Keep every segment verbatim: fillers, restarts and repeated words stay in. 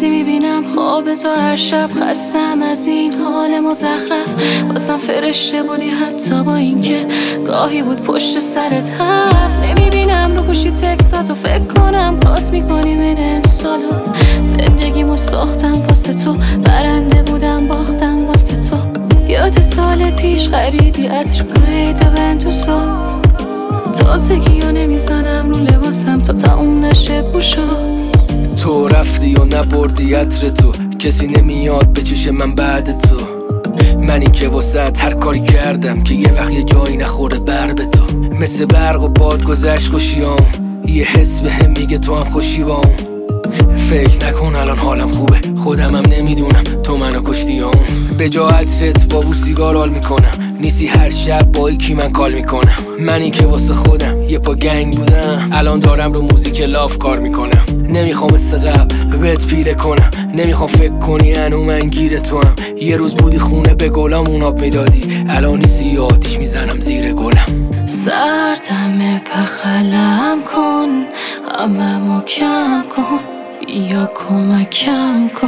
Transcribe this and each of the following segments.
کسی میبینم خواب تو هر شب. خستم از این حال مزخرف، واسم فرشته بودی حتی با اینکه گاهی بود پشت سرت حرف. نمیبینم رو گوشی تکساتو، فکر کنم پات میکنی بین امسالو. زندگیمو ساختم واسه تو، برنده بودم باختم واسه تو. یاد سال پیش خریدی عطر روی دونتوسو. تازگی ها نمیزنم رو لباسم تا تموم نشه بوشو. تو رفتی و نبردی عطر تو، کسی نمیاد بچشه من بعد تو. منی که واسه هر کاری کردم که یه وقت یه جایی نخوره بر به تو. مثل برق و باد گذشت خوشیام، یه حس به هم میگه تو هم خوشی با اون. فکر نکن الان حالم خوبه، خودم هم نمیدونم تو منو کشتی اون. به جا عطرت با بو سیگار حال میکنم، نیستی هر شب با یکی من کال میکنم. منی که واسه خودم یه پا گنگ بودم، الان دارم رو موزیک لاف کار میکنم. نمیخوام مثل قبل بهت پیله کنم، نمیخوام فکر کنی انو من گیر تو هم. یه روز بودی خونه به گلام اون آب میدادی، الان نیستی آتیش میزنم زیر گلم. سردم پخلم کن، غممو کم کن، بیا کمکم کن.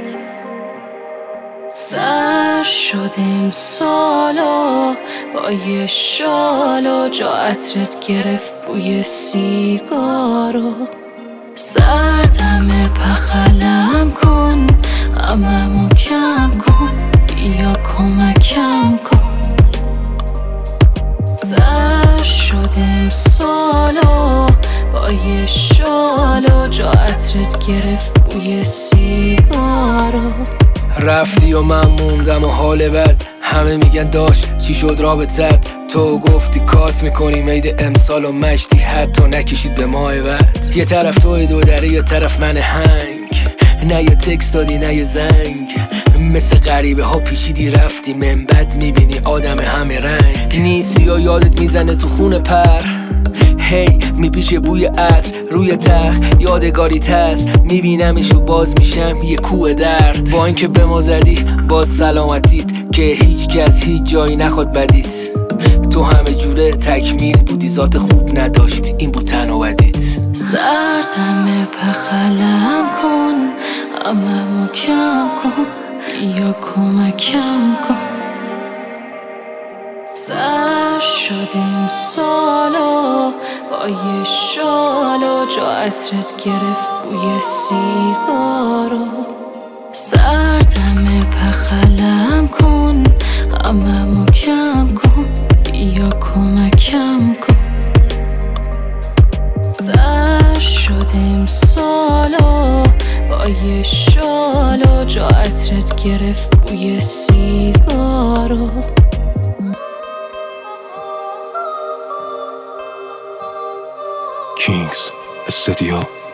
سر شدیم سالو با یه شالو، جا عطرت گرفت بوی سیگارو. سردم پخلم کن، غممو کم کن، بیا کمکم کن. سر شدیم سالو با یه شالو، جا عطرت گرفت بوی سیگارو. رفتی و من موندم و حال بد، همه میگن داشت چی شد رابطت. تو گفتی کات میکنی مید امسال و مشتی حتی نکشید به ماه بعد. یه طرف توی دو دره یه طرف من هنگ، نه یه تکست دادی نه یه زنگ. مثل غریبه ها پیچیدی رفتی، من بد میبینی آدم همه رنگ. نیستی و یادت میزنه تو خونه پر، هی میپیچه بوی عطر روی تخت. یادگاری تست میبینمش و باز میشم یه کوه درد. با اینکه به ما زدی باز سلامتیت، که هیچ کس هیچ جایی نخواد بدیت. تو همه جوره تکمیل بودی، ذات خوب نداشتی، این بود تن و بدیت. سردم پخلم کن، غممو کم کن، یا کمکم کن. سر شدیم سالو با یه شالو، جا عطرت گرفت بوی سیگارو. سردم پخلم کن، غممو کم کن، یا کمکم کن. سر شدیم سالو با یه شالو، جا عطرت گرفت بوی سیگارو. Kings Studio.